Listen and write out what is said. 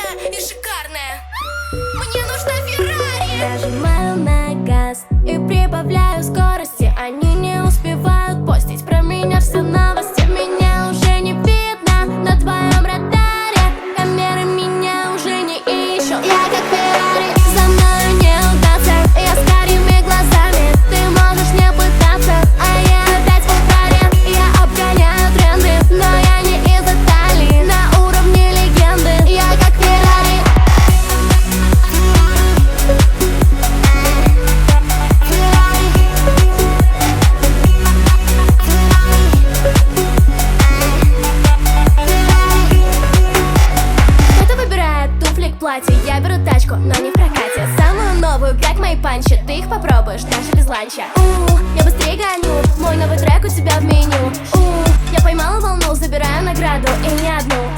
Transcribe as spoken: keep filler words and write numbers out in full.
и шикарная. Мне нужна Феррари. Нажимаю на газ и прибавляю скорости. Они не успевают постить про меня все новости. Меня уже не видно на твоем радаре. Камеры меня уже не ищут. Я как Феррари, за мною не угнаться. Я с карими глазами, ты можешь не пытаться. А я опять в ударе, я обгоняю тренды. Но я не из Италии, на уровне легенды. Я как Феррари. Кто-то выбирает туфли к платью, я беру тачку, но не в прокате. Самую новую, как мои панчи, ты их попробуешь даже без ланча. У, я быстрее гоню, мой новый трек у тебя в меню. У, я поймала волну, забираю награду и не одну.